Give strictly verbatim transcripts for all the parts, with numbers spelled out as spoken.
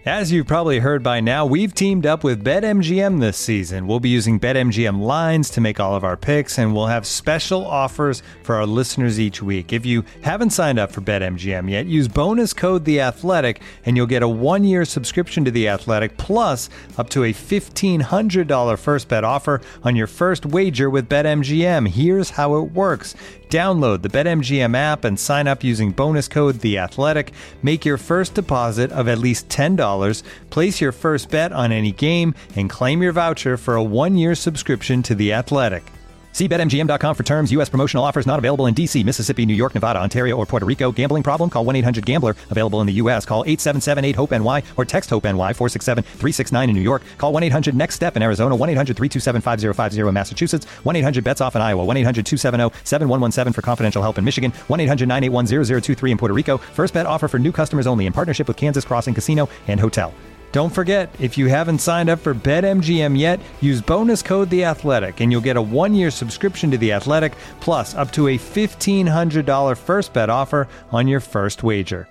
As you've probably heard by now, we've teamed up with BetMGM this season. We'll be using BetMGM lines to make all of our picks, and we'll have special offers for our listeners each week. If you haven't signed up for BetMGM yet, use bonus code The Athletic, and you'll get a one-year subscription to The Athletic, plus up to a fifteen hundred dollars first bet offer on your first wager with BetMGM. Here's how it works. Download the BetMGM app and sign up using bonus code The Athletic. Make your first deposit of at least ten dollars. Place your first bet on any game and claim your voucher for a one-year subscription to The Athletic. See Bet M G M dot com for terms. U S promotional offers not available in D C, Mississippi, New York, Nevada, Ontario, or Puerto Rico. Gambling problem? Call one eight hundred gambler. Available in the U S. Call eight seven seven eight hope N Y or text HOPE-NY four six seven three six nine in New York. Call one eight hundred next step in Arizona. one eight hundred three two seven five zero five zero in Massachusetts. one eight hundred bets off in Iowa. one eight hundred two seven zero seven one one seven for confidential help in Michigan. one eight hundred nine eight one zero zero two three in Puerto Rico. First bet offer for new customers only in partnership with Kansas Crossing Casino and Hotel. Don't forget, if you haven't signed up for BetMGM yet, use bonus code The Athletic, and you'll get a one-year subscription to The Athletic, plus up to a fifteen hundred dollars first bet offer on your first wager.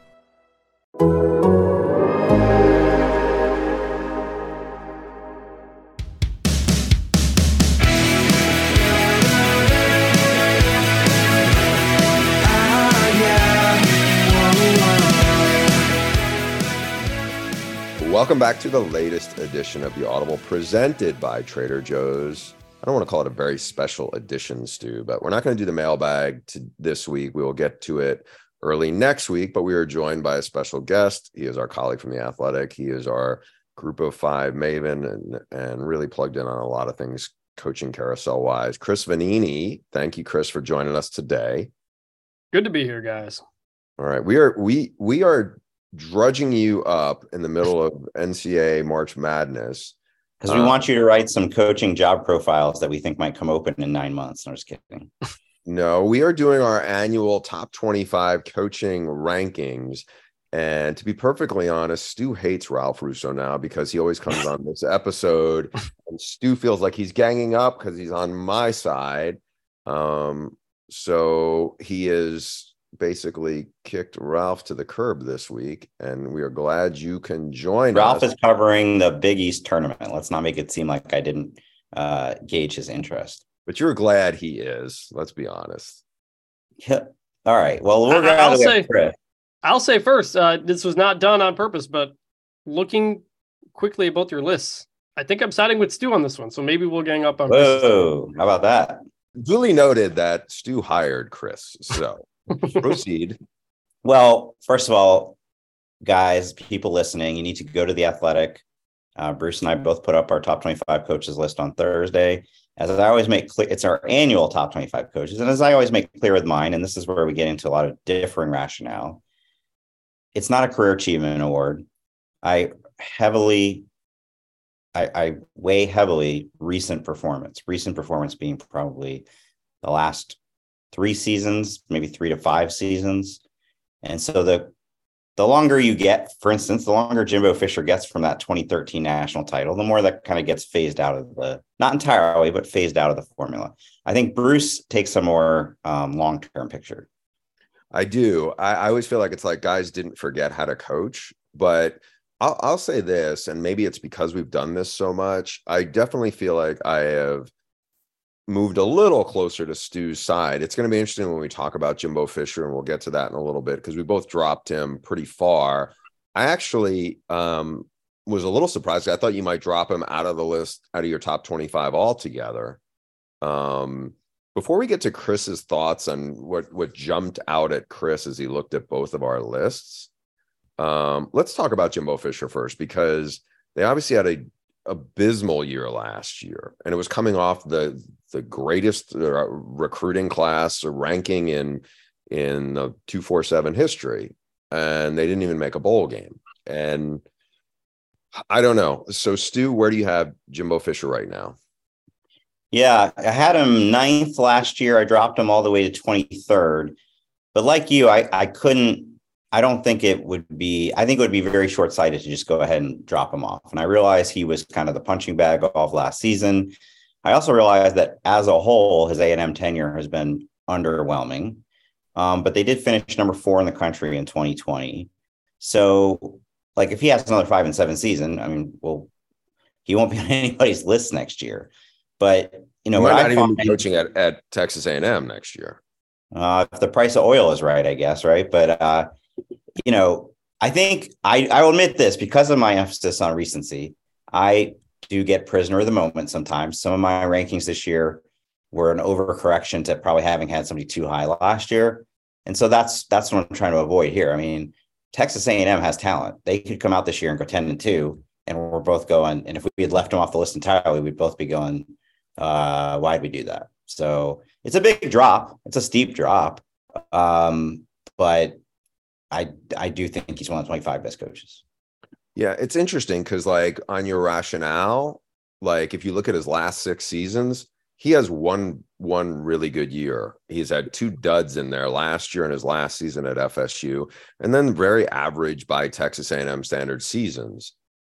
Welcome back to the latest edition of The Audible, presented by Trader Joe's. I don't want to call it a very special edition, Stu, but we're not going to do the mailbag to this week. We will get to it early next week, but we are joined by a special guest. He is our colleague from The Athletic. He is our group of five maven and, and really plugged in on a lot of things coaching carousel-wise. Chris Vannini. Thank you, Chris, for joining us today. Good to be here, guys. All right. We are we we are drudging you up in the middle of N C double A March Madness. Because we um, want you to write some coaching job profiles that we think might come open in nine months. I'm just kidding. No, we are doing our annual top twenty-five coaching rankings. And to be perfectly honest, Stu hates Ralph Russo now because he always comes on this episode. And Stu feels like he's ganging up because he's on my side. Um, so he is basically kicked Ralph to the curb this week, and we are glad you can join Ralph us. Ralph is covering the Big East tournament. Let's not make it seem like I didn't uh, gauge his interest. But you're glad he is. Let's be honest. Yeah. All right. Well, we're I, I'll say. Chris. I'll say first. Uh, this was not done on purpose, but looking quickly at both your lists, I think I'm siding with Stu on this one. So maybe we'll gang up on. Whoa! Chris. How about that? Duly noted that Stu hired Chris. So. Proceed. Well, first of all, guys, people listening, you need to go to The Athletic. Uh, Bruce and I both put up our top twenty-five coaches list on Thursday. As I always make clear, it's our annual top twenty-five coaches. And as I always make clear with mine, and this is where we get into a lot of differing rationale, it's not a career achievement award. I heavily, I, I weigh heavily recent performance, recent performance being probably the last three seasons, maybe three to five seasons. And so the the longer you get, for instance, the longer Jimbo Fisher gets from that twenty thirteen national title, the more that kind of gets phased out of the, not entirely, but phased out of the formula. I think Bruce takes a more um, long-term picture. I do. I, I always feel like it's like guys didn't forget how to coach, but I'll, I'll say this, and maybe it's because we've done this so much. I definitely feel like I have moved a little closer to Stu's side. It's going to be interesting when we talk about Jimbo Fisher, and we'll get to that in a little bit because we both dropped him pretty far. I actually um, was a little surprised. I thought you might drop him out of the list, out of your top twenty-five altogether. Um, before we get to Chris's thoughts on what, what jumped out at Chris as he looked at both of our lists, um, let's talk about Jimbo Fisher first, because they obviously had a abysmal year last year, and it was coming off the the greatest uh, recruiting class or ranking in in the two forty-seven history, and they didn't even make a bowl game. And I don't know. So Stu, where do you have Jimbo Fisher right now? Yeah, I had him ninth last year. I dropped him all the way to twenty-third. But like you, I, I couldn't, I don't think it would be, I think it would be very short-sighted to just go ahead and drop him off. And I realized he was kind of the punching bag of last season. I also realized that as a whole, his A and M tenure has been underwhelming. Um, but they did finish number four in the country in twenty twenty. So like if he has another five and seven season, I mean, well, he won't be on anybody's list next year. But you know, he what might I not even find, be coaching at, at Texas A and M next year. Uh, if the price of oil is right, I guess, right? But uh, you know, I think I I will admit this because of my emphasis on recency. I do get prisoner of the moment sometimes. Some of my rankings this year were an overcorrection to probably having had somebody too high last year. And so that's that's what I'm trying to avoid here. I mean, Texas A and M has talent. They could come out this year and go ten and two, and we're both going. And if we had left them off the list entirely, we'd both be going, uh, why'd we do that? So it's a big drop. It's a steep drop. Um, but I I do think he's one of the twenty-five best coaches. Yeah, it's interesting because, like, on your rationale, like if you look at his last six seasons, he has one one really good year. He's had two duds in there last year and his last season at F S U, and then very average by Texas A and M standard seasons.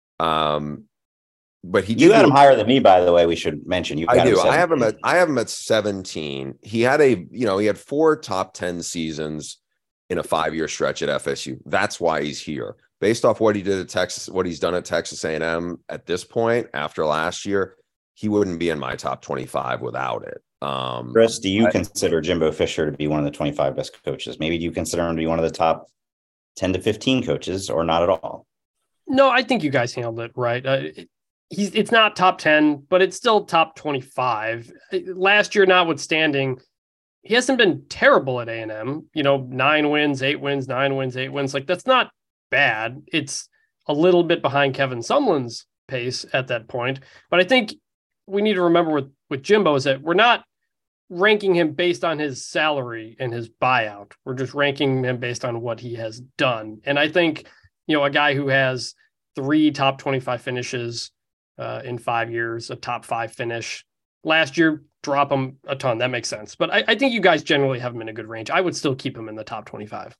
Um, but he you had do, him higher than me, by the way. We should mention you. I do. I have him at I have him at seventeen. He had a you know he had four top ten seasons in a five year stretch at F S U. That's why he's here. Based off what he did at Texas, what he's done at Texas A and M at this point after last year, he wouldn't be in my top twenty-five without it. Um, Chris, do you I, consider Jimbo Fisher to be one of the twenty-five best coaches? Maybe do you consider him to be one of the top ten to fifteen coaches, or not at all? No, I think you guys handled it right. Uh, it, he's it's not top ten, but it's still top twenty-five. Last year, notwithstanding, he hasn't been terrible at A and M. You know, nine wins, eight wins, nine wins, eight wins. Like, that's not bad. It's a little bit behind Kevin Sumlin's pace at that point. But I think we need to remember with, with Jimbo is that we're not ranking him based on his salary and his buyout. We're just ranking him based on what he has done. And I think, you know, a guy who has three top twenty-five finishes uh, in five years, a top five finish last year, drop him a ton. That makes sense. But I, I think you guys generally have him in a good range. I would still keep him in the top twenty-five.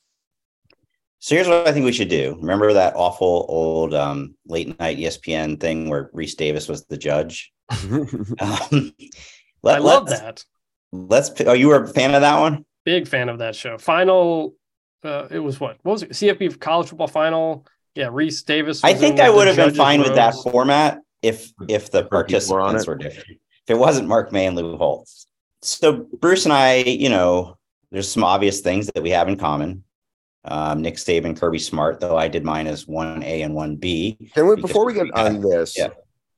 So here's what I think we should do. Remember that awful old um, late night E S P N thing where Reese Davis was the judge? um, let, I love let's, that. Let's. Oh, you were a fan of that one? Big fan of that show. Final. Uh, it was what? What was it? C F B college football final. Yeah, Reese Davis. I think I would have been fine with that format if if the participants were different. If it wasn't Mark May and Lou Holtz. So Bruce and I, you know, there's some obvious things that we have in common. Um, Nick Saban, Kirby Smart, though I did mine as one A and one B. Can we, before we get on this, yeah.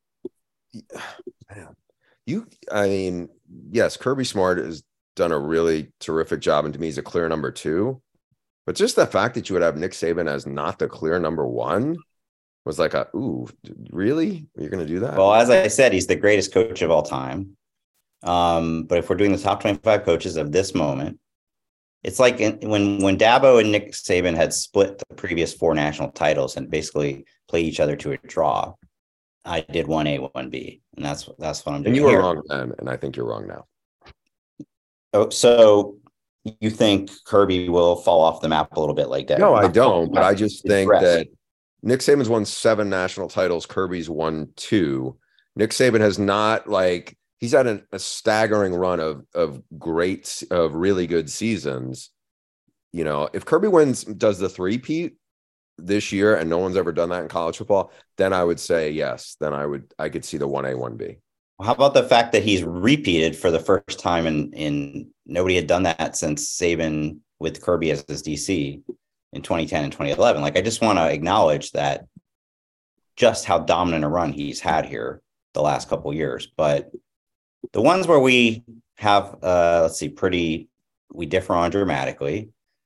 Man, you, I mean, yes, Kirby Smart has done a really terrific job, and to me, he's a clear number two. But just the fact that you would have Nick Saban as not the clear number one was like, a, ooh, really? You're going to do that? Well, as I said, he's the greatest coach of all time. Um, but if we're doing the top twenty-five coaches of this moment, it's like in, when when Dabo and Nick Saban had split the previous four national titles and basically played each other to a draw. I did one A, one B, and that's that's what I'm doing. And you were here. wrong then, and I think you're wrong now. Oh, so you think Kirby will fall off the map a little bit like that? No, I don't. But I just think rest. that Nick Saban's won seven national titles. Kirby's won two. Nick Saban has not like. He's had an, a staggering run of of great, of really good seasons. You know, if Kirby wins, does the three-peat this year, and no one's ever done that in college football, then I would say yes. Then I would, I could see the one A, one B. How about the fact that he's repeated for the first time in in nobody had done that since Saban with Kirby as his D C in twenty ten and twenty eleven. Like, I just want to acknowledge that just how dominant a run he's had here the last couple of years, but. The ones where we have, uh, let's see, pretty, we differ on dramatically.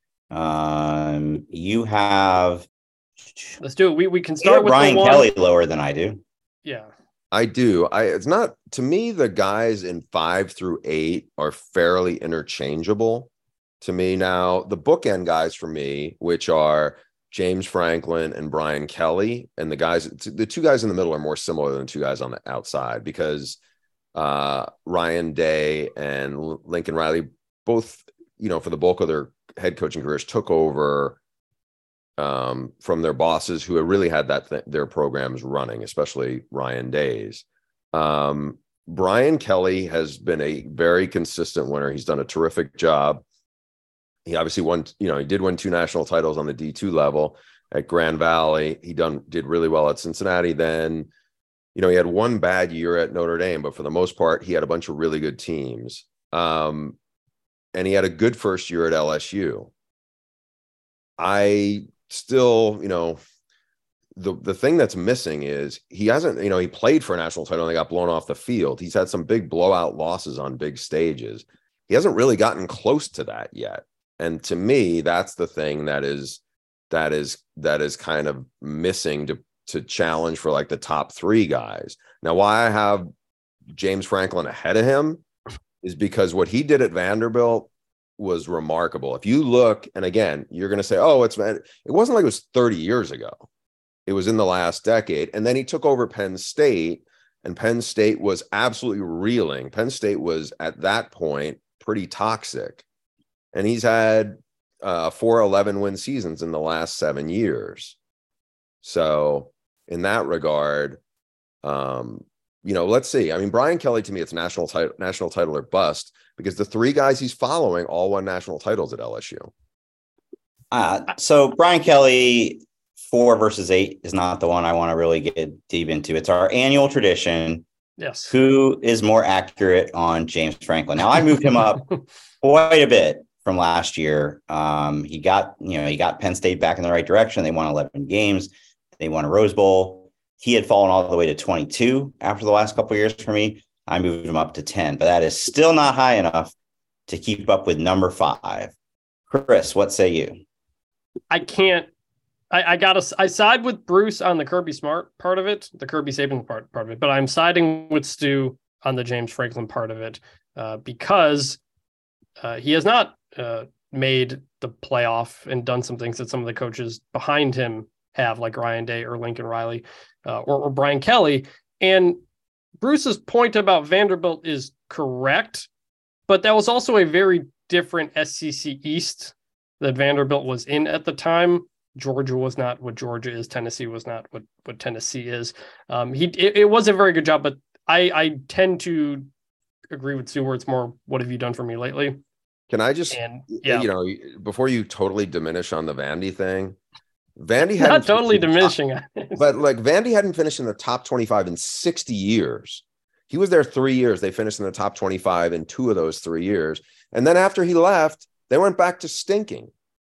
Um, you have. Let's do it. We we can start with Brian the one. Kelly lower than I do. Yeah, I do. I it's not to me. The guys in five through eight are fairly interchangeable to me now. The bookend guys for me, which are James Franklin and Brian Kelly, and the guys, the two guys in the middle are more similar than the two guys on the outside because. Uh, Ryan Day and Lincoln Riley, both, you know, for the bulk of their head coaching careers, took over um, from their bosses who had really had that th- their programs running, especially Ryan Day's. Um, Brian Kelly has been a very consistent winner. He's done a terrific job. He obviously won, you know, he did win two national titles on the D two level. at Grand Valley. He done did really well at Cincinnati. Then, you know, he had one bad year at Notre Dame, but for the most part, he had a bunch of really good teams. Um, and he had a good first year at L S U. I still, you know, the, the thing that's missing is he hasn't, you know, he played for a national title and they got blown off the field. He's had some big blowout losses on big stages. He hasn't really gotten close to that yet. And to me, that's the thing that is, that is, that is kind of missing to, to challenge for like the top three guys. Now, why I have James Franklin ahead of him is because what he did at Vanderbilt was remarkable. If you look, and again, you're going to say, oh, it's, it wasn't like it was thirty years ago. It was in the last decade. And then he took over Penn State, and Penn State was absolutely reeling. Penn State was at that point pretty toxic. And he's had uh, four eleven win seasons in the last seven years. So in that regard, um, you know, let's see. I mean, Brian Kelly, to me, it's national title, national title or bust, because the three guys he's following all won national titles at L S U. Uh, so Brian Kelly, four versus eight is not the one I want to really get deep into. It's our annual tradition. Yes. Who is more accurate on James Franklin? Now, I moved him up quite a bit from last year. Um, he got, you know, he got Penn State back in the right direction. They won eleven games. They won a Rose Bowl. He had fallen all the way to twenty-two after the last couple of years for me. I moved him up to ten, but that is still not high enough to keep up with number five. Chris, what say you? I can't. I, I got to. I side with Bruce on the Kirby Smart part of it, the Kirby Saban part part of it, but I'm siding with Stu on the James Franklin part of it uh, because uh, he has not uh, made the playoff and done some things that some of the coaches behind him have, like Ryan Day or Lincoln Riley uh, or, or Brian Kelly. And Bruce's point about Vanderbilt is correct, but that was also a very different S E C East that Vanderbilt was in at the time. Georgia was not what Georgia is. Tennessee was not what, what Tennessee is. Um, he it, it was a very good job, but I, I tend to agree with Sue where it's more, what have you done for me lately? Can I just, and, yeah. you know, before you totally diminish on the Vandy thing, Vandy not hadn't totally diminishing, top, but like Vandy hadn't finished in the top twenty-five in sixty years. He was there three years. They finished in the top twenty-five in two of those three years. And then after he left, they went back to stinking.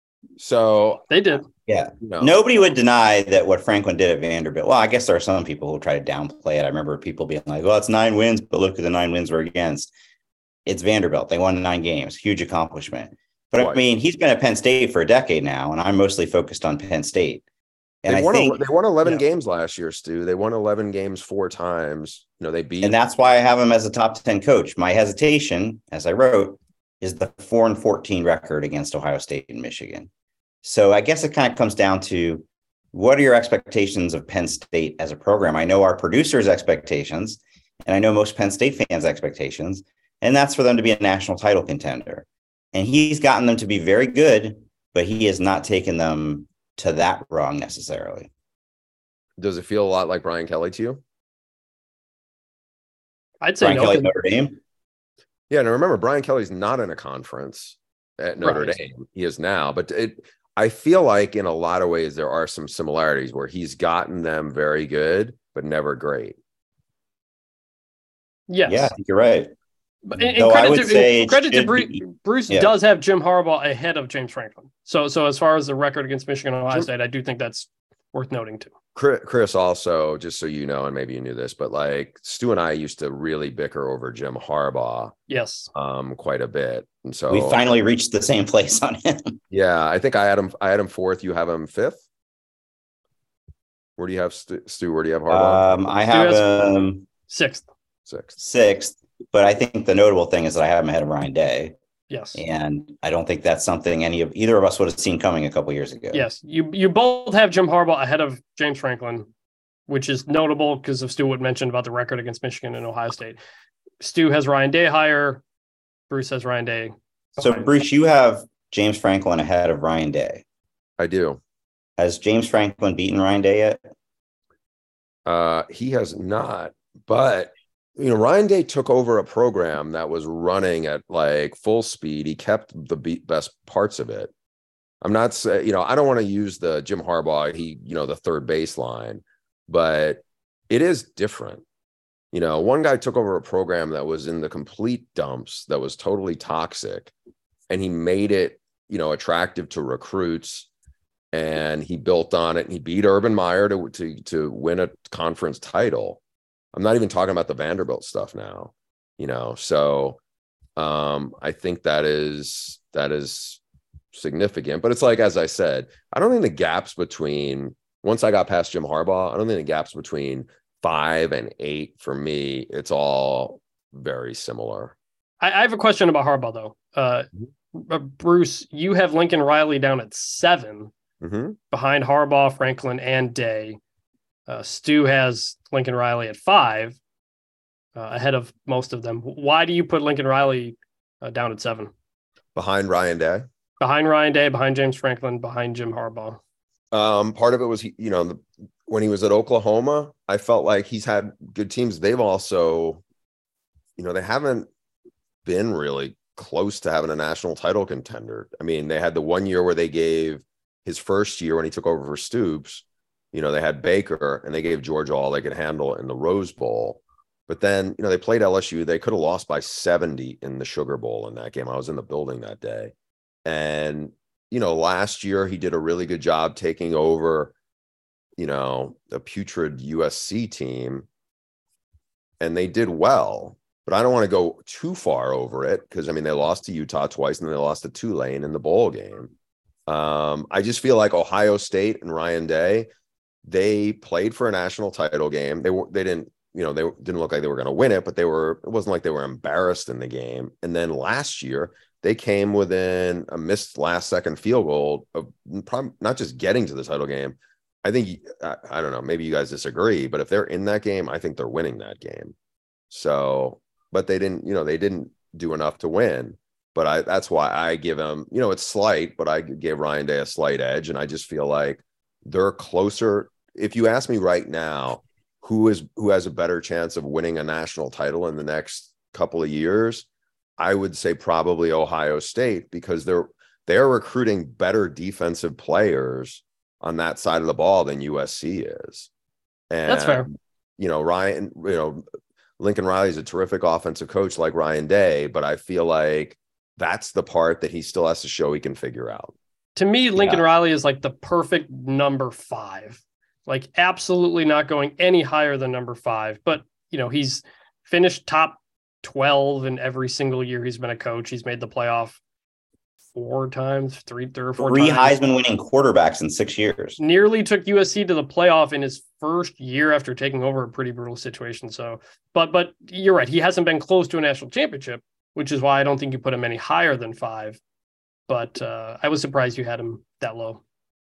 So they did. Yeah. You know. Nobody would deny that what Franklin did at Vanderbilt. Well, I guess there are some people who try to downplay it. I remember people being like, well, it's nine wins, but look at the nine wins we're against. It's Vanderbilt. They won nine games. Huge accomplishment. But Boy. I mean, he's been at Penn State for a decade now, and I'm mostly focused on Penn State. And they I won, think they won eleven yeah. games last year, Stu. They won eleven games four times. You know, they beat. And that's why I have him as a top ten coach. My hesitation, as I wrote, is the four and fourteen record against Ohio State and Michigan. So I guess it kind of comes down to, what are your expectations of Penn State as a program? I know our producers' expectations, and I know most Penn State fans' expectations, and that's for them to be a national title contender. And he's gotten them to be very good, but he has not taken them to that rung necessarily. Does it feel a lot like Brian Kelly to you? I'd say Brian no. Kelly, Notre Dame. Yeah, and remember, Brian Kelly's not in a conference at Notre Right. Dame. He is now, but it. I feel like in a lot of ways there are some similarities where he's gotten them very good, but never great. Yes. Yeah, I think you're right. But and, Though and I credit would to, say and credit to should Bruce, be- Bruce yeah. does have Jim Harbaugh ahead of James Franklin. So so as far as the record against Michigan and Ohio Jim- State, I do think that's worth noting too. Chris Chris also, just so you know, and maybe you knew this, but like Stu and I used to really bicker over Jim Harbaugh Yes. um, quite a bit. And so We finally reached the same place on him. yeah, I think I had him, I had him fourth. You have him fifth. Where do you have Stu? Stu where do you have Harbaugh? Um, I have has- him Sixth. Sixth. sixth, but I think the notable thing is that I have him ahead of Ryan Day. Yes. And I don't think that's something any of either of us would have seen coming a couple years ago. Yes. You you both have Jim Harbaugh ahead of James Franklin, which is notable because of Stu would mentioned about the record against Michigan and Ohio State. Stu has Ryan Day higher. Bruce has Ryan Day. So, behind. Bruce, you have James Franklin ahead of Ryan Day. I do. Has James Franklin beaten Ryan Day yet? Uh, he has not, but you know, Ryan Day took over a program that was running at like full speed. He kept the be- best parts of it. I'm not saying, you know, I don't want to use the Jim Harbaugh, he, you know, the third baseline, but it is different. You know, one guy took over a program that was in the complete dumps, that was totally toxic, and he made it, you know, attractive to recruits, and he built on it, and he beat Urban Meyer to, to, to win a conference title. I'm not even talking about the Vanderbilt stuff now, you know, so um, I think that is, that is significant. But it's like, as I said, I don't think the gaps between, once I got past Jim Harbaugh, I don't think the gaps between five and eight for me, it's all very similar. I, I have a question about Harbaugh though. Uh, mm-hmm. Bruce, you have Lincoln Riley down at seven mm-hmm. behind Harbaugh, Franklin, and Day. Uh, Stu has Lincoln Riley at five uh, ahead of most of them. Why do you put Lincoln Riley uh, down at seven? Behind Ryan Day? Behind Ryan Day, behind James Franklin, behind Jim Harbaugh. Um, part of it was, you know, the, when he was at Oklahoma, I felt like he's had good teams. They've also, you know, they haven't been really close to having a national title contender. I mean, they had the one year where they gave his first year when he took over for Stoops, you know, they had Baker and they gave Georgia all they could handle in the Rose Bowl. But then, you know, they played L S U. They could have lost by seventy in the Sugar Bowl in that game. I was in the building that day. And, you know, last year he did a really good job taking over, you know, a putrid U S C team, and they did well, but I don't want to go too far over it because, I mean, they lost to Utah twice and they lost to Tulane in the bowl game. Um, I just feel like Ohio State and Ryan Day, they played for a national title game. They were, they didn't, you know, they didn't look like they were going to win it, but they were, it wasn't like they were embarrassed in the game. And then last year they came within a missed last second field goal of probably not just getting to the title game. I think, I, I don't know, maybe you guys disagree, but if they're in that game, I think they're winning that game. So, but they didn't, you know, they didn't do enough to win. But I, that's why I give them, you know, it's slight, but I gave Ryan Day a slight edge. And I just feel like they're closer. If you ask me right now, who is, who has a better chance of winning a national title in the next couple of years, I would say probably Ohio State, because they're, they're recruiting better defensive players on that side of the ball than U S C is. And, that's fair. You know, Ryan, you know, Lincoln Riley is a terrific offensive coach like Ryan Day, but I feel like that's the part that he still has to show he can figure out. To me, Lincoln yeah. Riley is like the perfect number five, like absolutely not going any higher than number five. But, you know, he's finished top twelve in every single year he's been a coach. He's made the playoff four times, three, three or four Three times. Heisman winning quarterbacks in six years. Nearly took U S C to the playoff in his first year after taking over a pretty brutal situation. So, but, but you're right. He hasn't been close to a national championship, which is why I don't think you put him any higher than five. But uh, I was surprised you had him that low.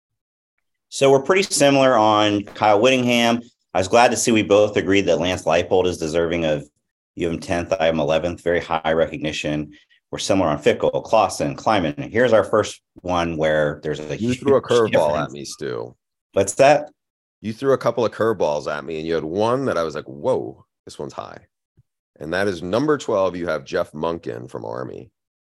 So we're pretty similar on Kyle Whittingham. I was glad to see we both agreed that Lance Leipold is deserving of, you have him tenth, I have him eleventh, very high recognition. We're similar on Fickle, Clausen, Kleiman. Here's our first one where there's a You threw a curveball at me, Stu. What's that? You threw a couple of curveballs at me, and you had one that I was like, whoa, this one's high. And that is number twelve. You have Jeff Monken from Army.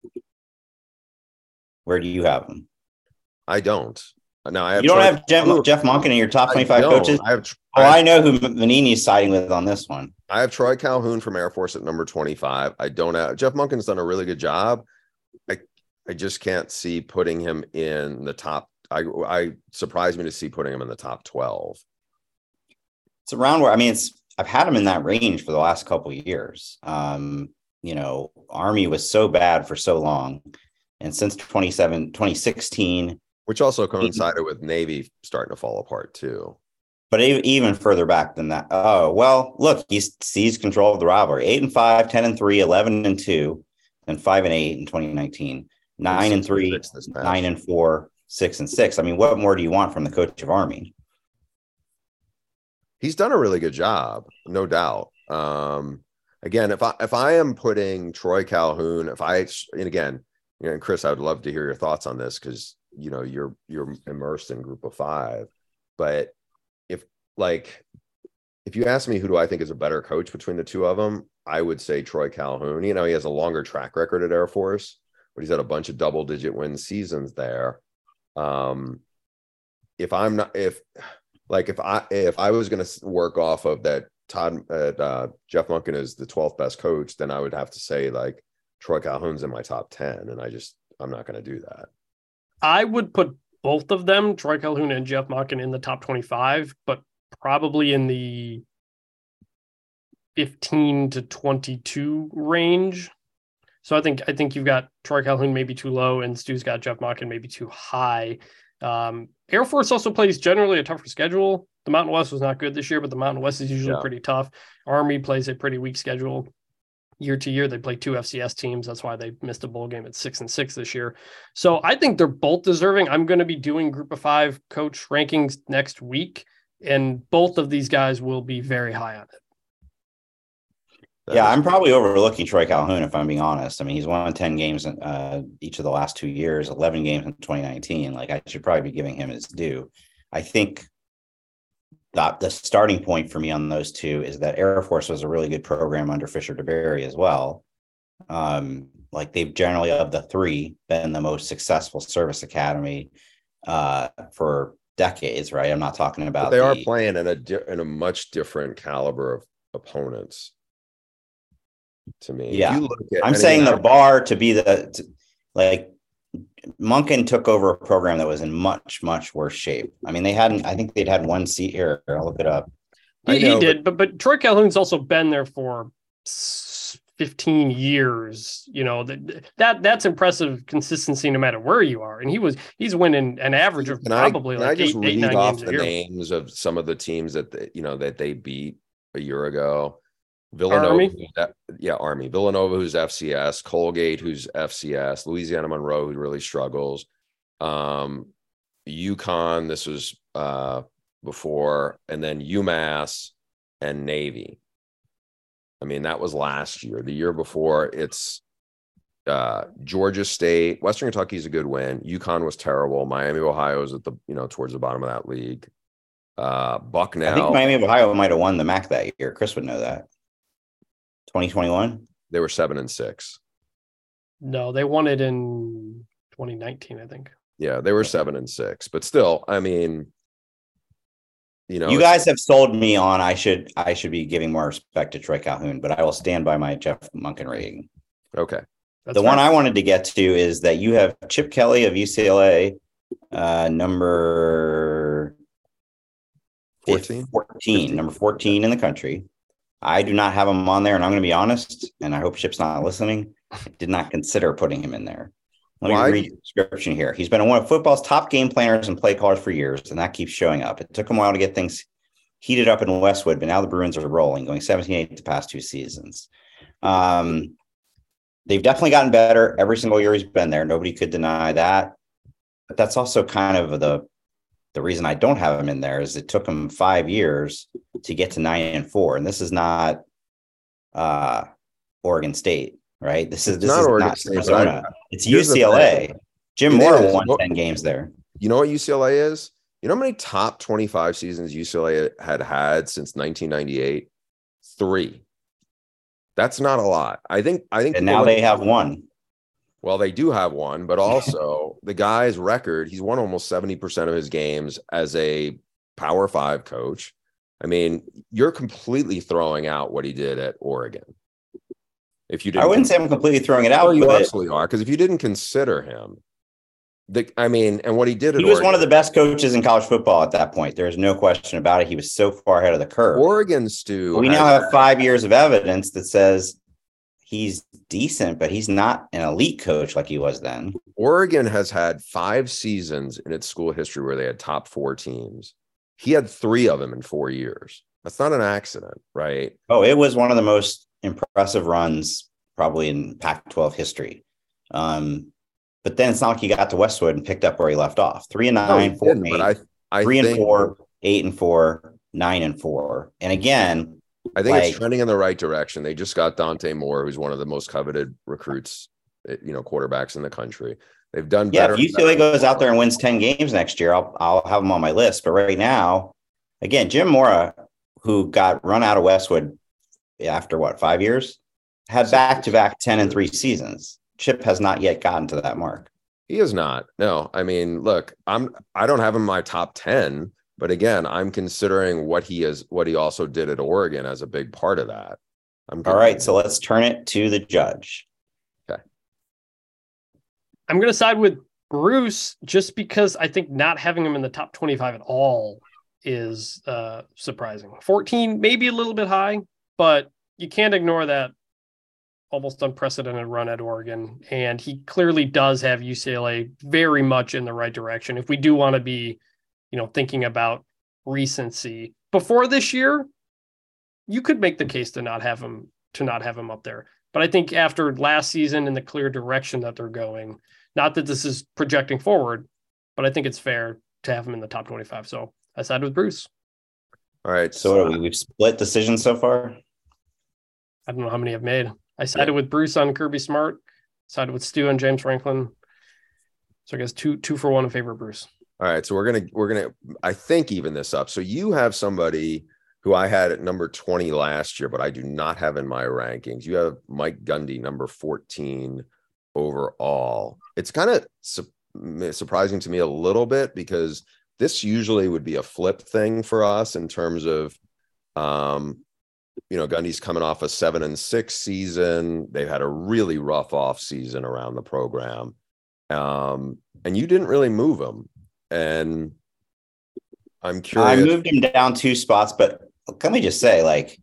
Where do you have him? I don't. No, I have. You don't Troy, have Jeff, Jeff Monken in your top twenty-five I coaches? I have, oh, I, have, I know who Manini's siding with on this one. I have Troy Calhoun from Air Force at number twenty-five. I don't have Jeff Monken's done a really good job. I I just can't see putting him in the top. I I surprised me to see putting him in the top twelve. It's around where, I mean, it's, I've had him in that range for the last couple of years. Um, you know, Army was so bad for so long. And since twenty-seven, twenty sixteen, which also coincided with Navy starting to fall apart too. But even further back than that. Oh, well, look, he's seized control of the rivalry. Eight and five, ten and three, eleven and two, and five and eight in twenty nineteen, nine and three, nine and four, six and six. I mean, what more do you want from the coach of Army? He's done a really good job, no doubt. Um, again, if I if I am putting Troy Calhoun, if I and again, you know, and Chris, I would love to hear your thoughts on this because you know you're you're immersed in Group of Five. But if like if you ask me who do I think is a better coach between the two of them, I would say Troy Calhoun. You know, he has a longer track record at Air Force, but he's had a bunch of double digit win seasons there. Um, if I'm not, if like if I if I was going to work off of that, Todd uh, Jeff Monken is the twelfth best coach, then I would have to say like Troy Calhoun's in my top ten, and I just I'm not going to do that. I would put both of them, Troy Calhoun and Jeff Monken, in the top twenty-five, but probably in the fifteen to twenty-two range. So I think I think you've got Troy Calhoun maybe too low, and Stu's got Jeff Monken maybe too high. Um, Air Force also plays generally a tougher schedule. The Mountain West was not good this year, but the Mountain West is usually yeah. pretty tough. Army plays a pretty weak schedule year to year. They play two F C S teams. That's why they missed a bowl game at six and six this year. So I think they're both deserving. I'm going to be doing Group of Five coach rankings next week, and both of these guys will be very high on it. Yeah, I'm probably overlooking Troy Calhoun, if I'm being honest. I mean, he's won ten games in uh, each of the last two years, eleven games in twenty nineteen. Like, I should probably be giving him his due. I think that the starting point for me on those two is that Air Force was a really good program under Fisher DeBerry as well. Um, like, they've generally, of the three, been the most successful service academy uh, for decades, right? I'm not talking about but they the, are playing in a di- in a much different caliber of opponents. To me, yeah, you look at, I'm saying the bar to be the to, like Monken took over a program that was in much much worse shape. I mean, they hadn't. I think they'd had one seat here. I'll look it up. He, know, he did, but, but but Troy Calhoun's also been there for fifteen years. You know that that that's impressive consistency no matter where you are. And he was he's winning an average of can probably I, like I just eight, read eight nine off games the a year. names of some of the teams that they, you know that they beat a year ago. Villanova, Army? That, yeah, Army. Villanova, who's F C S. Colgate, who's F C S. Louisiana Monroe, who really struggles. Um, UConn, this was uh, before, and then UMass and Navy. I mean, that was last year. The year before, it's uh, Georgia State. Western Kentucky is a good win. UConn was terrible. Miami, Ohio is at the you know towards the bottom of that league. Uh, Bucknell. I think Miami of Ohio might have won the M A C that year. Chris would know that. twenty twenty-one They were seven and six. No, they won it in twenty nineteen, I think. Yeah, they were seven and six, but still, I mean, you know, you guys have sold me on I should I should be giving more respect to Troy Calhoun, but I will stand by my Jeff Monken rating. Okay. That's the fair. one I wanted to get to is that you have Chip Kelly of U C L A, uh, number fourteen, fourteen number fourteen in the country. I do not have him on there, and I'm going to be honest, and I hope Chip's not listening. I did not consider putting him in there. Let Why? me read the description here. He's been one of football's top game planners and play callers for years, and that keeps showing up. It took him a while to get things heated up in Westwood, but now the Bruins are rolling, going seventeen eight the past two seasons. Um, they've definitely gotten better every single year he's been there. Nobody could deny that. But that's also kind of the the reason I don't have him in there is it took him five years to get to nine and four. And this is not uh, Oregon State, right? This is It's this not is Oregon not State, Arizona. but I- It's here's the U C L A. thing. Jim It Mora is. won Well- ten games there. You know what U C L A is? You know how many top twenty-five seasons U C L A had had since nineteen ninety-eight? Three. That's not a lot. I think. I think. And people now look- they have one. Well, they do have one, but also the guy's record, he's won almost seventy percent of his games as a Power Five coach. I mean, you're completely throwing out what he did at Oregon. If you didn't, I wouldn't say I'm completely throwing it out. Oh, you but absolutely are, because if you didn't consider him, the I mean, and what he did at he was Oregon, one of the best coaches in college football at that point. There's no question about it. He was so far ahead of the curve. Oregon, Stu. But we has- now have five years of evidence that says he's decent, but he's not an elite coach like he was then. Oregon has had five seasons in its school history where they had top four teams. He had three of them in four years. That's not an accident, right? Oh, it was one of the most impressive runs probably in Pac twelve history. Um, but then it's not like he got to Westwood and picked up where he left off. Three and No, nine, he four and didn't, eight, but I, I three think, and four, eight and four, nine and four. And again, I think like, it's trending in the right direction. They just got Dante Moore, who's one of the most coveted recruits, you know, quarterbacks in the country. They've done yeah, better. if U C L A goes out there and wins ten games next year, I'll I'll have him on my list. But right now, again, Jim Mora, who got run out of Westwood after what, five years, had back to back ten and three seasons. Chip has not yet gotten to that mark. He is not. No, I mean, look, I'm I don't have him in my top ten, but again, I'm considering what he is, what he also did at Oregon as a big part of that. I'm All right, so let's turn it to the judge. Okay. I'm going to side with Bruce just because I think not having him in the top twenty-five at all is uh, surprising. fourteen, maybe a little bit high, but you can't ignore that almost unprecedented run at Oregon. And he clearly does have U C L A very much in the right direction. If we do want to be, you know, thinking about recency before this year, you could make the case to not have him, to not have him up there. But I think after last season and the clear direction that they're going, not that this is projecting forward, but I think it's fair to have him in the top twenty-five. So I side with Bruce. All right. So what are we, we've split decisions so far. I don't know how many I've made. I sided yeah. with Bruce on Kirby Smart, sided with Stu on James Franklin. So I guess two two for one in favor of Bruce. All right. So we're gonna we're gonna I think even this up. So you have somebody who I had at number twenty last year, but I do not have in my rankings. You have Mike Gundy, number fourteen overall. It's kind of su- surprising to me a little bit because this usually would be a flip thing for us in terms of, um, you know, Gundy's coming off a seven and six season. They've had a really rough off season around the program. Um, and you didn't really move him. And I'm curious. I moved him down two spots, but let me just say, like,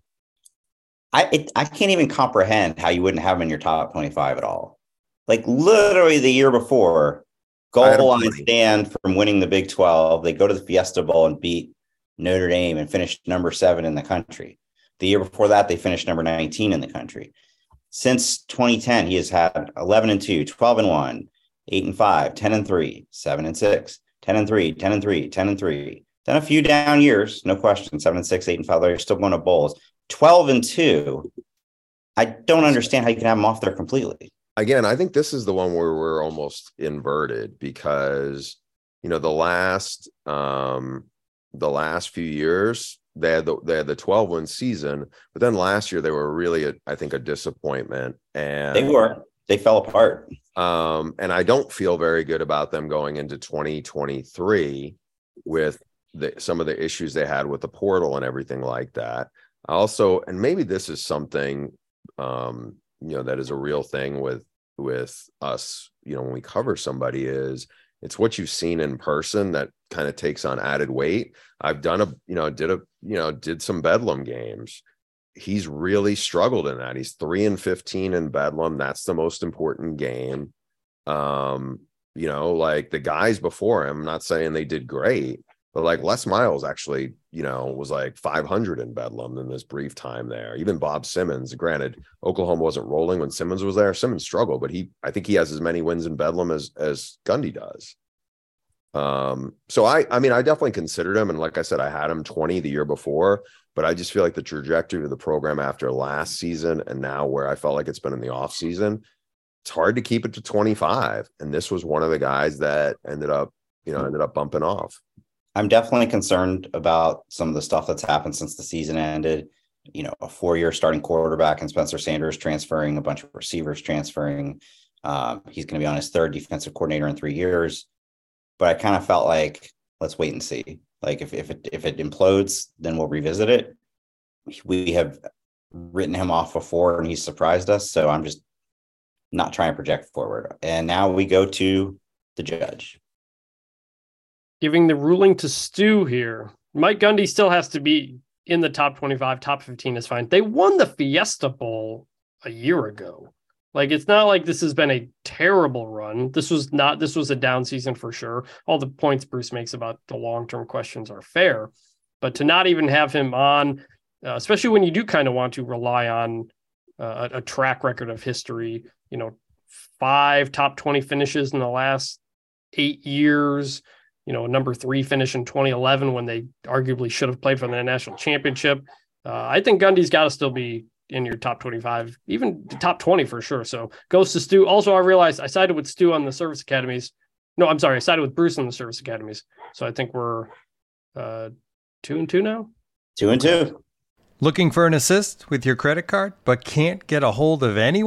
I it, I can't even comprehend how you wouldn't have him in your top twenty-five at all. Like literally the year before, goal line stand from winning the Big twelve. They go to the Fiesta Bowl and beat Notre Dame and finished number seven in the country. The year before that, they finished number nineteen in the country. Since twenty ten, he has had eleven and two, twelve and one, eight and five, ten and three, seven and six, ten and three, ten and three, ten and three. Then a few down years, no question, seven and six, eight and five. They're still going to bowls. twelve and two. I don't understand how you can have them off there completely. Again, I think this is the one where we're almost inverted because, you know, the last um, the last few years, they had the they had the twelve win season, but then last year they were really, a, I think, a disappointment. And they were. They fell apart. Um, and I don't feel very good about them going into twenty twenty-three with the, some of the issues they had with the portal and everything like that. Also, and maybe this is something, um, you know, that is a real thing with with us, you know, when we cover somebody is it's what you've seen in person that kind of takes on added weight. I've done a, you know, did a, you know, did some Bedlam games. He's really struggled in that. He's three and fifteen in Bedlam. That's the most important game. Um, you know, like the guys before him, I'm not saying they did great, but like Les Miles actually, you know, was like five hundred in Bedlam in this brief time there. Even Bob Simmons, granted, Oklahoma wasn't rolling when Simmons was there. Simmons struggled, but he, I think he has as many wins in Bedlam as, as Gundy does. Um, so I, I mean, I definitely considered him. And like I said, I had him twenty the year before, but I just feel like the trajectory of the program after last season and now where I felt like it's been in the off season, it's hard to keep it to twenty-five. And this was one of the guys that ended up, you know, ended up bumping off. I'm definitely concerned about some of the stuff that's happened since the season ended. You know, a four-year starting quarterback and Spencer Sanders transferring, a bunch of receivers transferring. Um, he's going to be on his third defensive coordinator in three years. But I kind of felt like, let's wait and see. Like if if it if it implodes, then we'll revisit it. We have written him off before, and he's surprised us. So I'm just not trying to project forward. And now we go to the judge. Giving the ruling to Stu here. Mike Gundy still has to be in the top twenty-five, top fifteen is fine. They won the Fiesta Bowl a year ago. Like, it's not like this has been a terrible run. This was not, this was a down season for sure. All the points Bruce makes about the long-term questions are fair, but to not even have him on, uh, especially when you do kind of want to rely on uh, a, a track record of history, you know, five top twenty finishes in the last eight years, you know, number three finish in twenty eleven when they arguably should have played for the national championship. Uh, I think Gundy's got to still be in your top twenty-five, even top twenty for sure. So goes to Stu. Also, I realized I sided with Stu on the service academies. No, I'm sorry. I sided with Bruce on the service academies. So I think we're uh, two and two now. Two and two. Looking for an assist with your credit card, but can't get a hold of anyone?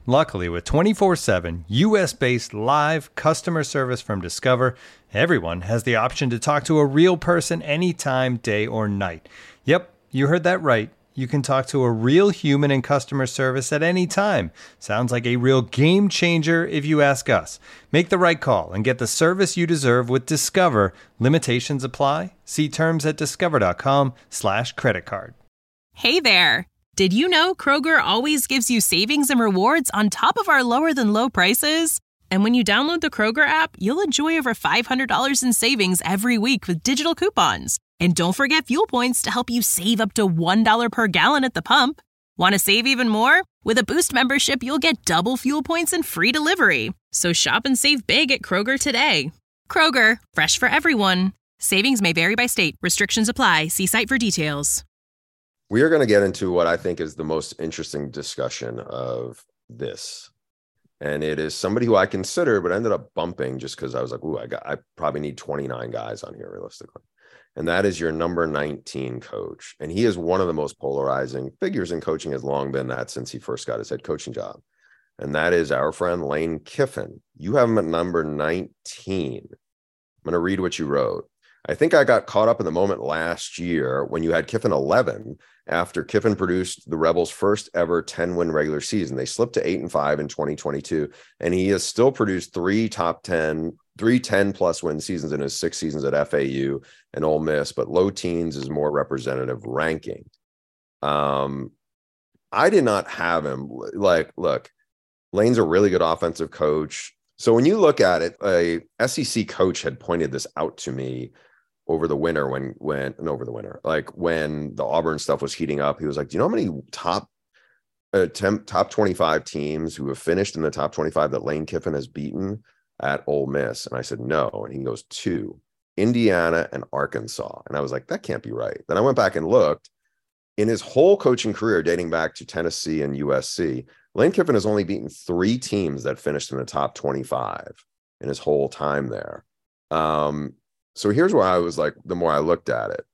Luckily, with twenty-four seven U S-based live customer service from Discover, everyone has the option to talk to a real person anytime, day or night. Yep, you heard that right. You can talk to a real human in customer service at any time. Sounds like a real game changer if you ask us. Make the right call and get the service you deserve with Discover. Limitations apply. See terms at discover.com slash credit card. Hey there. Did you know Kroger always gives you savings and rewards on top of our lower than low prices? And when you download the Kroger app, you'll enjoy over five hundred dollars in savings every week with digital coupons. And don't forget fuel points to help you save up to one dollar per gallon at the pump. Want to save even more? With a Boost membership, you'll get double fuel points and free delivery. So shop and save big at Kroger today. Kroger, fresh for everyone. Savings may vary by state. Restrictions apply. See site for details. We are going to get into what I think is the most interesting discussion of this. And it is somebody who I consider, but ended up bumping just because I was like, ooh, I got, I probably need twenty-nine guys on here realistically. And that is your number nineteen coach. And he is one of the most polarizing figures in coaching, has long been that since he first got his head coaching job. And that is our friend Lane Kiffin. You have him at number nineteen. I'm going to read what you wrote. I think I got caught up in the moment last year when you had Kiffin eleven after Kiffin produced the Rebels' first ever ten-win regular season. They slipped to eight and five in twenty twenty-two, and he has still produced three top ten, three ten-plus win seasons in his six seasons at F A U and Ole Miss, but low teens is more representative ranking. Um, I did not have him. Like, look, Lane's a really good offensive coach. So when you look at it, a S E C coach had pointed this out to me over the winter when, when, and over the winter, like when the Auburn stuff was heating up, he was like, do you know how many top, uh, temp, top twenty-five teams who have finished in the top twenty-five that Lane Kiffin has beaten at Ole Miss? And I said, no. And he goes, two, Indiana and Arkansas. And I was like, that can't be right. Then I went back and looked. In his whole coaching career, dating back to Tennessee and U S C, Lane Kiffin has only beaten three teams that finished in the top twenty-five in his whole time there. Um, So here's why I was like, the more I looked at it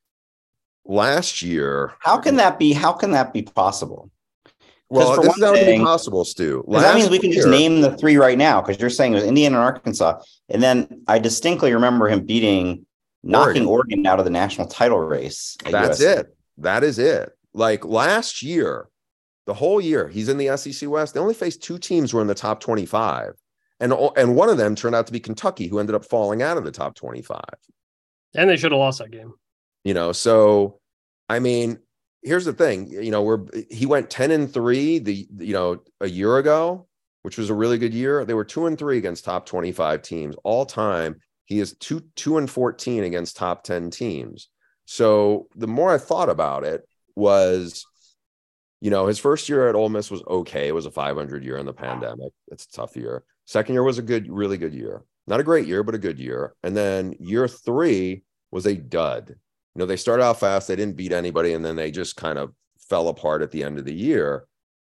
last year. How can that be? How can that be possible? Well, this is not going to be possible, Stu. That means we can year, just name the three right now, because you're saying it was Indiana and Arkansas. And then I distinctly remember him beating, knocking Oregon, Oregon out of the national title race. That's U S C. It. That is it. Like last year, the whole year, he's in the S E C West. They only faced two teams who were in the top twenty-five. And, and one of them turned out to be Kentucky, who ended up falling out of the top twenty-five. And they should have lost that game. You know, so, I mean, here's the thing. You know, we're he went ten and three, the you know, a year ago, which was a really good year. They were two and three against top twenty-five teams. All time, he is two, two and fourteen against top ten teams. So the more I thought about it was, you know, his first year at Ole Miss was okay. It was a five hundred year in the pandemic. It's a tough year. Second year was a good, really good year. Not a great year, but a good year. And then year three was a dud. You know, they started out fast. They didn't beat anybody. And then they just kind of fell apart at the end of the year.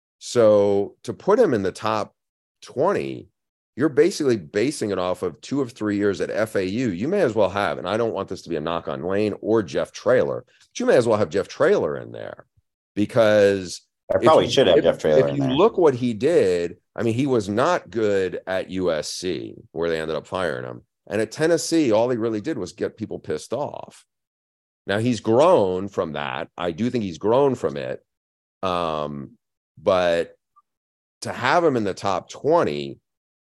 So to put him in the top twenty, you're basically basing it off of two of three years at F A U. You may as well have, and I don't want this to be a knock on Lane or Jeff Traylor, but you may as well have Jeff Traylor in there, because I probably you, should have if, Jeff Traylor. If you there. Look what he did, I mean, he was not good at U S C, where they ended up firing him. And at Tennessee, all he really did was get people pissed off. Now, he's grown from that. I do think he's grown from it. Um, but to have him in the top twenty,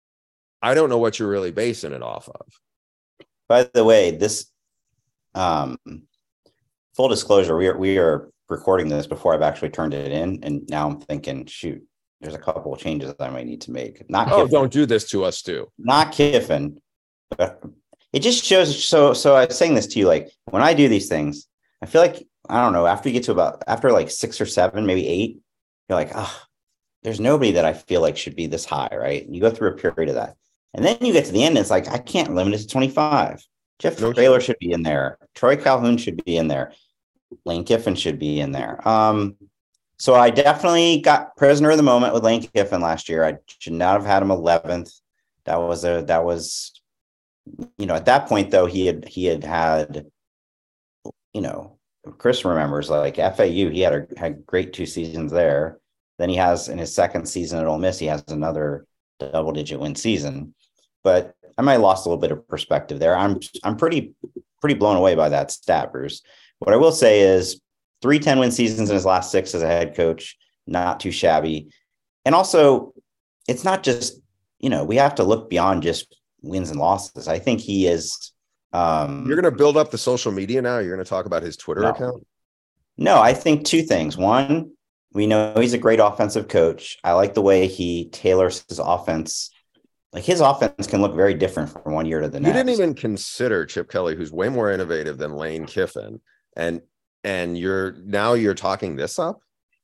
I don't know what you're really basing it off of. By the way, this um, full disclosure, we are, we are recording this before I've actually turned it in. And now I'm thinking, shoot, there's a couple of changes I might need to make. Not Oh, Kiffin. Don't do this to us, Stu. Not Kiffin. But it just shows. So, so I was saying this to you, like when I do these things, I feel like, I don't know, after you get to about, after like six or seven, maybe eight, you're like, oh, there's nobody that I feel like should be this high, right? And you go through a period of that. And then you get to the end, and it's like, I can't limit it to twenty-five. Jeff no Traylor should be in there. Troy Calhoun should be in there. Lane Kiffin should be in there. Um, so I definitely got prisoner of the moment with Lane Kiffin last year. I should not have had him eleventh. That was a, that was, you know, at that point though, he had, he had had, you know, Chris remembers like F A U, he had a had great two seasons there. Then he has in his second season at Ole Miss, he has another double digit win season. But I might have lost a little bit of perspective there. I'm I'm pretty pretty blown away by that stat, Bruce. What I will say is three ten win seasons in his last six as a head coach, not too shabby. And also, it's not just, you know, we have to look beyond just wins and losses. I think he is. Um, You're going to build up the social media now? You're going to talk about his Twitter no. account? No, I think two things. One, we know he's a great offensive coach. I like the way he tailors his offense. Like his offense can look very different from one year to the next. You didn't even consider Chip Kelly, who's way more innovative than Lane Kiffin. And and you're now you're talking this up?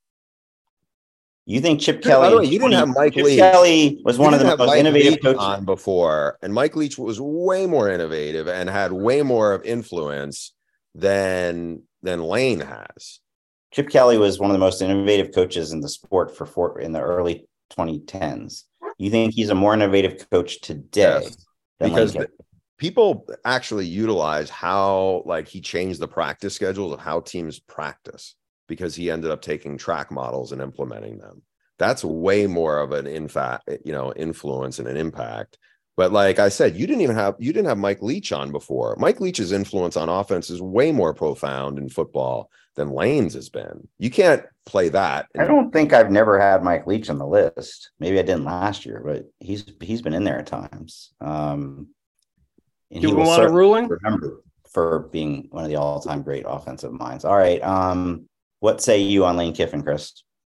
You think Chip Dude, Kelly? By the way, you didn't have Mike Chip Leach. Kelly was one of the most Mike innovative Leach coaches on before, and Mike Leach was way more innovative and had way more of influence than than Lane has. Chip Kelly was one of the most innovative coaches in the sport for four, in the early twenty tens. You think he's a more innovative coach today? Yes, than because Lane the, people actually utilize how like he changed the practice schedules of how teams practice, because he ended up taking track models and implementing them. That's way more of an in fact, you know, influence and an impact. But like I said, you didn't even have you didn't have Mike Leach on before. Mike Leach's influence on offense is way more profound in football than Lane's has been. You can't play that. I don't think I've never had Mike Leach on the list. Maybe I didn't last year, but he's he's been in there at times. Um, and Do he we will want a ruling? remember for being one of the all-time great offensive minds. All right. Um, what say you on Lane Kiffin, Chris?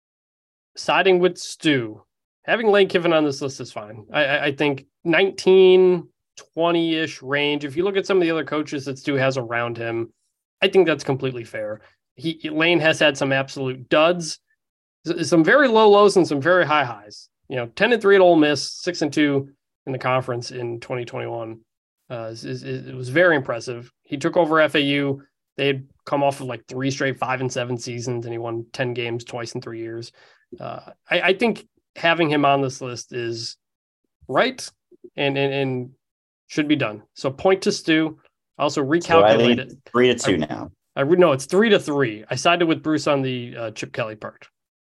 Siding with Stu. Having Lane Kiffin on this list is fine. I, I, I think nineteen, twenty-ish range. If you look at some of the other coaches that Stu has around him, I think that's completely fair. He Lane has had some absolute duds, some very low lows and some very high highs. You know, ten and three at Ole Miss, six and two in the conference in twenty twenty-one. Uh, is, is, it was very impressive. He took over F A U. They had come off of like three straight five and seven seasons, and he won ten games twice in three years. Uh, I, I think having him on this list is right and, and and should be done. So point to Stu. I also recalculated so it. Three to two I, now. I no, it's three to three. I sided with Bruce on the uh, Chip Kelly part.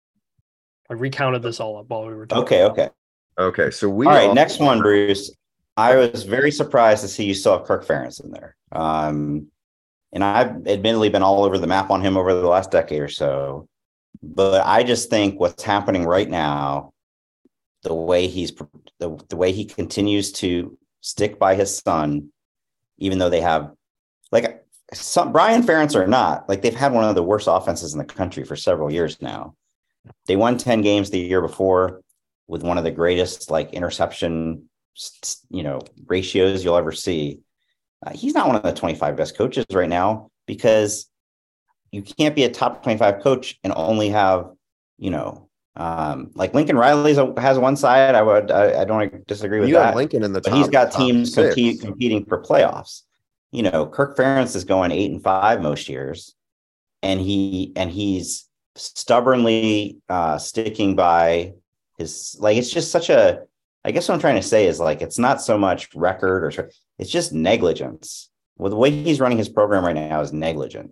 I recounted this all up while we were talking. Okay, okay. Okay, so we all right, all- next one, Bruce. I was very surprised to see you still have Kirk Ferentz in there. Um, and I've admittedly been all over the map on him over the last decade or so. But I just think what's happening right now, the way he's the, the way he continues to stick by his son, even though they have like some Brian Ferentz or not, like they've had one of the worst offenses in the country for several years now. They won ten games the year before with one of the greatest like interception, you know, ratios you'll ever see. Uh, he's not one of the twenty-five best coaches right now because you can't be a top twenty-five coach and only have, you know, um, like Lincoln Riley has one side. I would, I, I don't disagree with you that. have Lincoln in the but top, he's got teams top compete, competing for playoffs. You know, Kirk Ferentz is going eight and five most years, and he and he's stubbornly uh, sticking by his. Like it's just such a. I guess what I'm trying to say is like it's not so much record or it's just negligence. Well, the way he's running his program right now is negligent.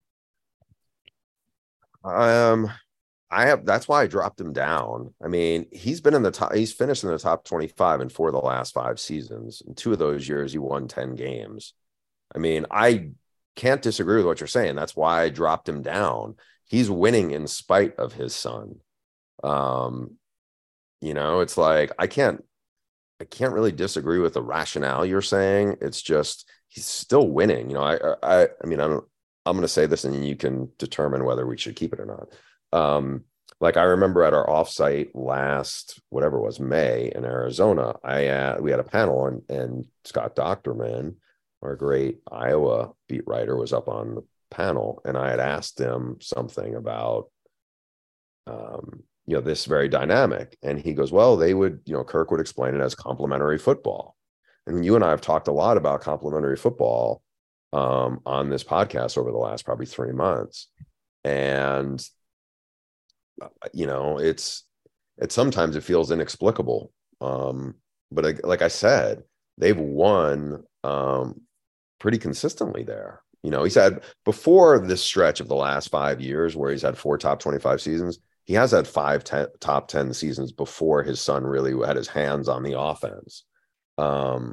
Um, I have. That's why I dropped him down. I mean, he's been in the top. He's finished in the top twenty-five in four of the last five seasons. In two of those years, he won ten games. I mean, I can't disagree with what you're saying. That's why I dropped him down. He's winning in spite of his son. Um, you know, it's like I can't. I can't really disagree with the rationale you're saying. It's just he's still winning. You know, I. I. I mean, I don't. I'm going to say this and you can determine whether we should keep it or not. Um, like I remember at our offsite last, whatever it was, May in Arizona, I, uh, we had a panel and, and Scott Docterman, our great Iowa beat writer, was up on the panel. And I had asked him something about, um, you know, this very dynamic. And he goes, well, they would, you know, Kirk would explain it as complementary football. And you and I have talked a lot about complementary football um on this podcast over the last probably three months, and you know it's it sometimes it feels inexplicable, um but I, like I said, they've won um pretty consistently there. You know, he's had before this stretch of the last five years where he's had four top twenty-five seasons, he has had five ten, top ten seasons before his son really had his hands on the offense. Um,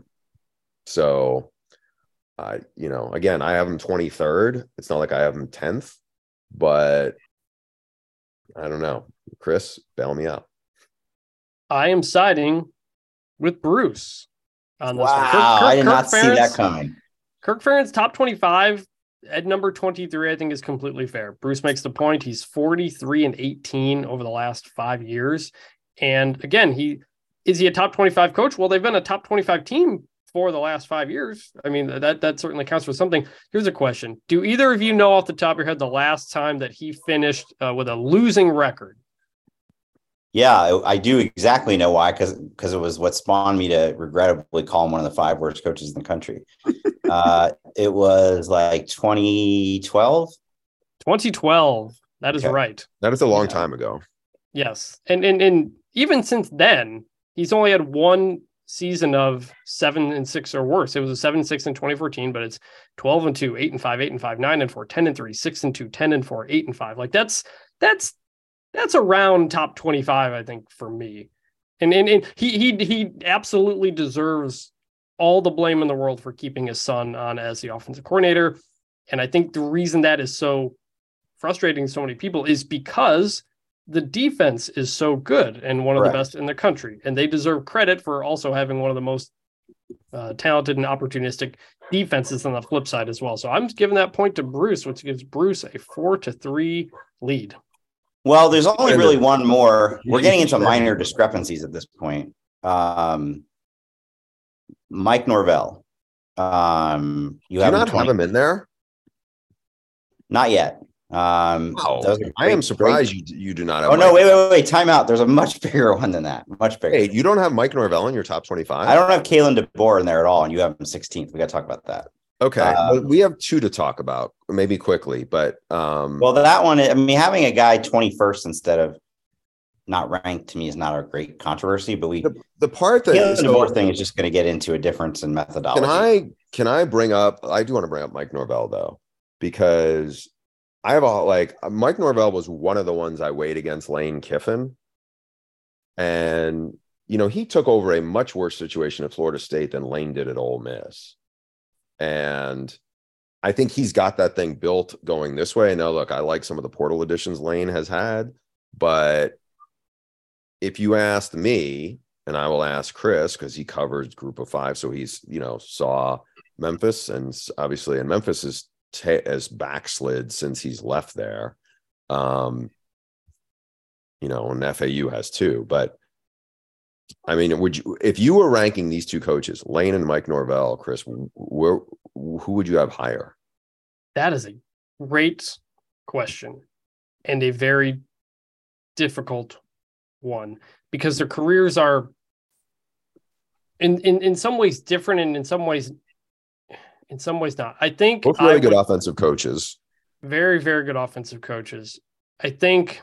so I, you know, again, I have him twenty-third. It's not like I have him tenth, but I don't know. Chris, bail me out. I am siding with Bruce on this wow, one. Kirk, Kirk, I did Kirk not Ferentz, see that coming. Kirk Ferentz, top twenty-five at number twenty-three, I think is completely fair. Bruce makes the point. He's forty-three and eighteen over the last five years. And again, he is he a top twenty-five coach? Well, they've been a top twenty-five team for the last five years. I mean, that, that certainly counts for something. Here's a question. Do either of you know off the top of your head the last time that he finished uh, with a losing record? Yeah, I, I do exactly know why, because because it was what spawned me to regrettably call him one of the five worst coaches in the country. uh, it was like twenty twelve. twenty twelve. That is Okay. right. That is a long Yeah. time ago. Yes. And, and and even since then, he's only had one season of seven and six or worse. It was a seven and six in twenty fourteen, but it's twelve and two, eight and five, eight and five, nine and four, ten and three, six and two, ten and four, eight and five. Like that's that's that's around top twenty-five, I think, for me. And and, and he he he absolutely deserves all the blame in the world for keeping his son on as the offensive coordinator. And I think the reason that is so frustrating to so many people is because the defense is so good and one of Correct. the best in the country. And they deserve credit for also having one of the most uh, talented and opportunistic defenses on the flip side as well. So I'm giving that point to Bruce, which gives Bruce a four to three lead. Well, there's only really one more. We're getting into minor discrepancies at this point. Um, Mike Norvell. Um, you Do you have not him twenty have him in there? Not yet. Um, Wow. those are I am great- surprised great- you you do not have. Oh no! Mike- Wait, wait, wait! Time out. There's a much bigger one than that. Much bigger. Hey, you don't have Mike Norvell in your top twenty-five? I don't have Kalen DeBoer in there at all, and you have him sixteenth. We got to talk about that. Okay, Um, but we have two to talk about, maybe quickly, but um, Well, that one. I mean, having a guy twenty-first instead of not ranked to me is not a great controversy. But we the, the part that Kalen so- DeBoer thing is just going to get into a difference in methodology. Can I can I bring up? I do want to bring up Mike Norvell though, because I have a like Mike Norvell was one of the ones I weighed against Lane Kiffin, and you know he took over a much worse situation at Florida State than Lane did at Ole Miss, and I think he's got that thing built going this way. Now, look, I like some of the portal additions Lane has had, but if you asked me, and I will ask Chris because he covers Group of Five, so he's you know saw Memphis, and obviously, and Memphis is t- has backslid since he's left there. Um, you know, and F A U has too. But I mean, would you, if you were ranking these two coaches, Lane and Mike Norvell, Chris, where who would you have higher? That is a great question and a very difficult one because their careers are in, in, in some ways different and in some ways, in some ways not. I think Both really I good would, offensive coaches. very, very good offensive coaches. I think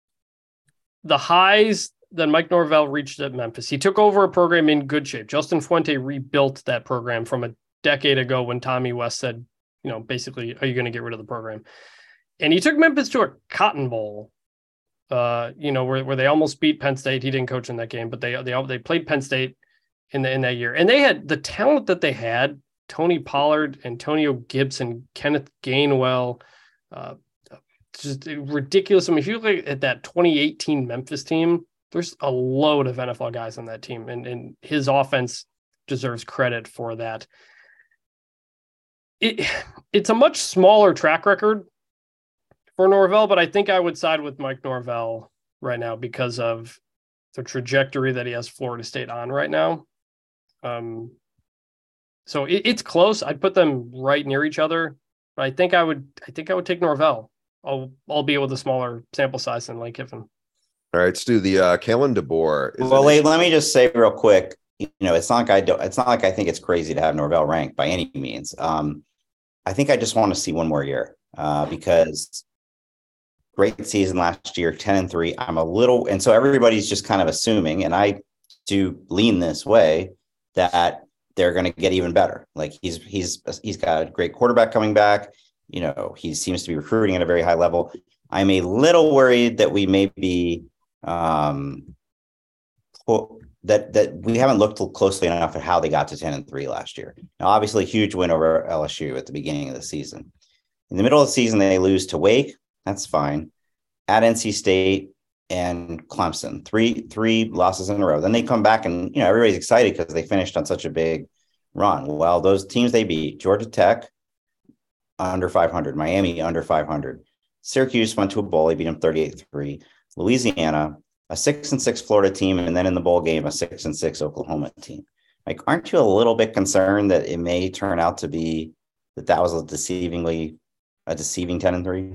the highs that Mike Norvell reached at Memphis, he took over a program in good shape. Justin Fuente rebuilt that program from a decade ago when Tommy West said, you know, basically, are you going to get rid of the program? And he took Memphis to a Cotton Bowl, uh, you know, where, where they almost beat Penn State. He didn't coach in that game, but they they they played Penn State in the in that year, and they had the talent that they had: Tony Pollard, Antonio Gibson, Kenneth Gainwell, uh, just ridiculous. I mean, if you look at that twenty eighteen Memphis team, there's a load of N F L guys on that team, and and his offense deserves credit for that. It it's a much smaller track record for Norvell, but I think I would side with Mike Norvell right now because of the trajectory that he has Florida State on right now. Um, so it, it's close. I'd put them right near each other, but I think I would I think I would take Norvell, albeit with a smaller sample size than Lane Kiffin. All right, Stu, the uh, Kalen DeBoer. Is Well, an wait, let me just say real quick. You know, it's not like I don't. It's not like I think it's crazy to have Norvell ranked by any means. Um, I think I just want to see one more year uh, because great season last year, ten and three. I'm a little, and so everybody's just kind of assuming, and I do lean this way, that they're going to get even better. Like he's he's he's got a great quarterback coming back. You know, he seems to be recruiting at a very high level. I'm a little worried that we may be um, that that we haven't looked closely enough at how they got to ten and three last year. Now, obviously, a huge win over L S U at the beginning of the season. In the middle of the season, they lose to Wake. That's fine. At N C State and Clemson, three three losses in a row. Then they come back, and you know everybody's excited because they finished on such a big run. Well, those teams they beat: Georgia Tech under five hundred, Miami under five hundred, Syracuse went to a bowl, they beat them thirty-eight three, Louisiana, a six and six Florida team, and then in the bowl game, a six and six Oklahoma team. Like, aren't you a little bit concerned that it may turn out to be that that was a deceivingly a deceiving ten and three?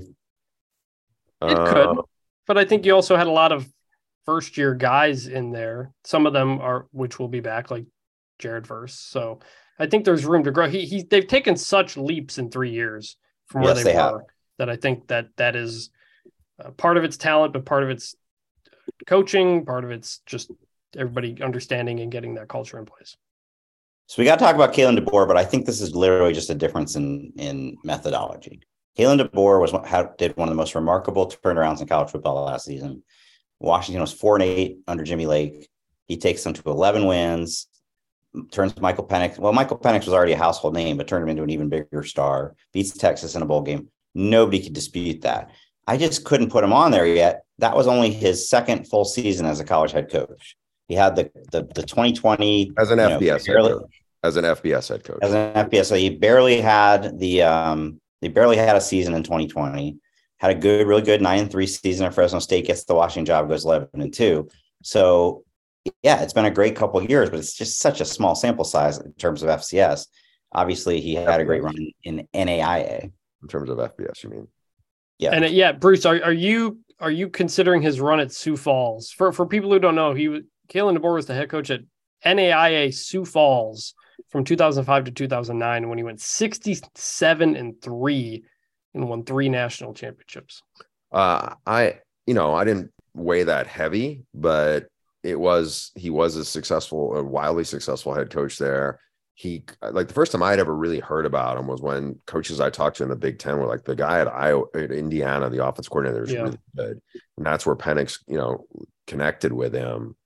It Uh, could, but I think you also had a lot of first year guys in there. Some of them are, which will be back, like Jared Verse. So I think there's room to grow. He, he they've taken such leaps in three years from where Yes, they, they were have. that I think that that is uh, part of its talent, but part of its coaching, part of it's just everybody understanding and getting that culture in place. So we got to talk about Kalen DeBoer, but I think this is literally just a difference in in methodology. Kalen DeBoer was how did one of the most remarkable turnarounds in college football last season. Washington was four and eight under Jimmy Lake. He takes them to eleven wins, turns Michael Penix. Well, Michael Penix was already a household name, but turned him into an even bigger star. Beats Texas in a bowl game. Nobody could dispute that. I just couldn't put him on there yet. That was only his second full season as a college head coach. He had the the, the twenty twenty as an you F B S know, barely, head coach. As an F B S head coach. As an F B S, so he barely had the um, they barely had a season in twenty twenty. Had a good, really good nine and three season at Fresno State. Gets the Washington job, goes eleven and two. So yeah, it's been a great couple of years, but it's just such a small sample size in terms of F C S. Obviously, he had a great run in N A I A. In terms of F B S, you mean? Yeah, And uh, yeah, Bruce, are, are you are you considering his run at Sioux Falls? For for people who don't know, he was Kalen DeBoer was the head coach at N A I A Sioux Falls from two thousand five to two thousand nine, when he went sixty-seven and three and won three national championships. Uh, I, you know, I didn't weigh that heavy, but it was, he was a successful, a wildly successful head coach there. He, like, the first time I'd ever really heard about him was when coaches I talked to in the Big Ten were like, the guy at Iowa, at Indiana, the offense coordinator, is Yeah. really good. And that's where Penix, you know, connected with him.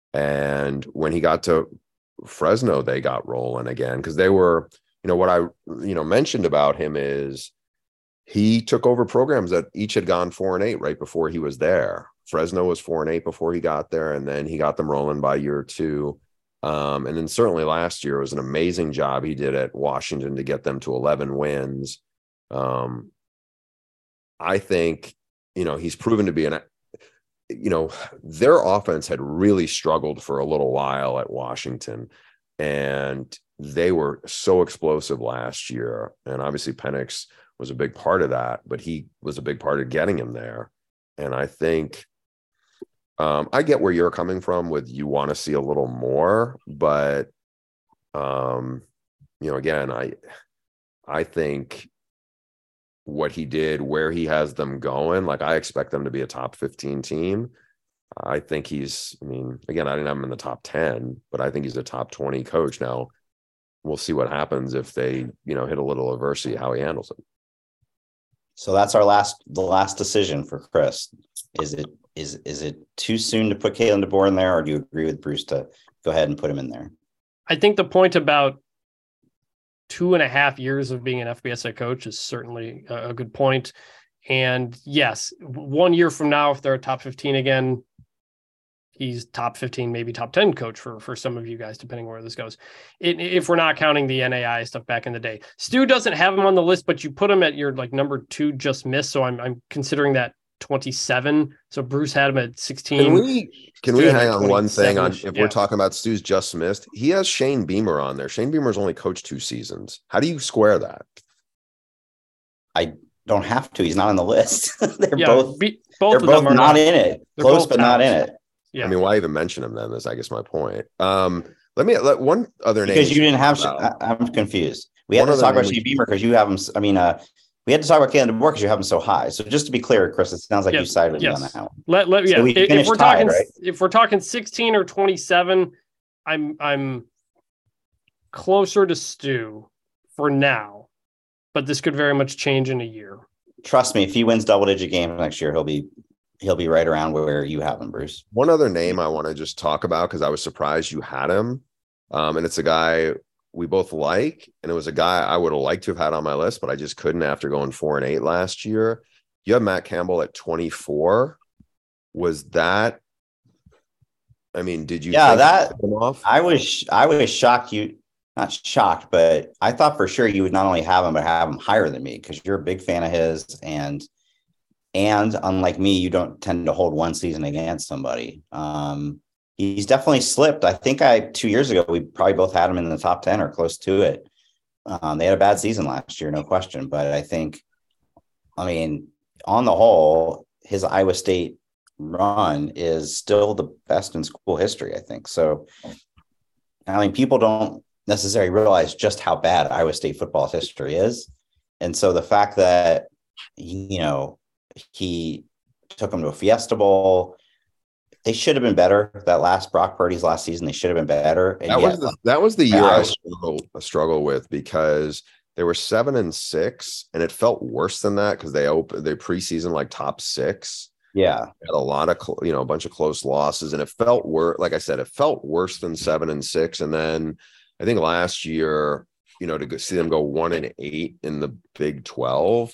And when he got to Fresno, they got rolling again, because they were, you know, what I, you know, mentioned about him is he took over programs that each had gone four and eight right before he was there. Fresno was four and eight before he got there, and then he got them rolling by year two. Um, and then certainly last year was an amazing job he did at Washington to get them to eleven wins. Um, I think, you know, he's proven to be an, you know, their offense had really struggled for a little while at Washington, and they were so explosive last year. And obviously Penix was a big part of that, but he was a big part of getting him there. And I think, um, I get where you're coming from with, you want to see a little more, but, um, you know, again, I, I think what he did, where he has them going, like, I expect them to be a top fifteen team. I think he's, I mean, again, I didn't have him in the top ten, but I think he's a top twenty coach. Now we'll see what happens if they, you know, hit a little adversity, how he handles it. So that's our last, the last decision for Chris. Is it, is, is it too soon to put Kalen DeBoer in there, or do you agree with Bruce to go ahead and put him in there? I think the point about two and a half years of being an F B S head coach is certainly a, a good point. And yes, one year from now, if they're a top fifteen again, he's top fifteen, maybe top ten coach for, for some of you guys, depending where this goes. It, if we're not counting the N A I A stuff back in the day. Stu doesn't have him on the list, but you put him at your like number two just missed. So I'm I'm considering that twenty-seven. So Bruce had him at sixteen. Can we can we Stu had hang him at on one thing on twenty-seven-ish. if Yeah. we're talking about Stu's just missed? He has Shane Beamer on there. Shane Beamer's only coached two seasons. How do you square that? I don't have to. He's not on the list. they're Yeah, both be, both they're of both them are not in it. they're Close, both but not in tops. it. Yeah. I mean, why even mention him then? Is I guess my point. Um, let me let one other name. Because you didn't have. about. I, I'm confused. We had One to talk other about name Shane we- Beamer because you have him. I mean, uh, we had to talk about Kalen DeBoer because you have him so high. So just to be clear, Chris, it sounds like Yeah, you sided with me yes. on that one. Let let So yeah. we If, if finished we're tied, talking right? if we're talking sixteen or twenty-seven, I'm I'm closer to Stu for now, but this could very much change in a year. trust me, if he wins double digit games next year, he'll be he'll be right around where you have him, Bruce. One other name I want to just talk about, because I was surprised you had him. Um, and it's a guy we both like, and it was a guy I would have liked to have had on my list, but I just couldn't after going four and eight last year. You have Matt Campbell at twenty-four. Was that, I mean, did you yeah, think that him off? I was I was shocked you not shocked, but I thought for sure you would not only have him, but have him higher than me, because you're a big fan of his, and and unlike me, you don't tend to hold one season against somebody. Um He's definitely slipped. I think I two years ago, we probably both had him in the top ten or close to it. Um, they had a bad season last year, no question. But I think, I mean, on the whole, his Iowa State run is still the best in school history, I think. So, I mean, people don't necessarily realize just how bad Iowa State football history is. And so the fact that, you know, he took him to a Fiesta Bowl, they should have been better. That last Brock Purdy's last season, they should have been better. And that yet, was the, that was the year I I, was- struggle, I struggle with, because they were seven and six, and it felt worse than that because they opened they preseason like top six. yeah, Had a lot of cl- you know a bunch of close losses, and it felt worse. Like I said, it felt worse than seven and six. And then I think last year, you know, to go, see them go one and eight in the Big twelve.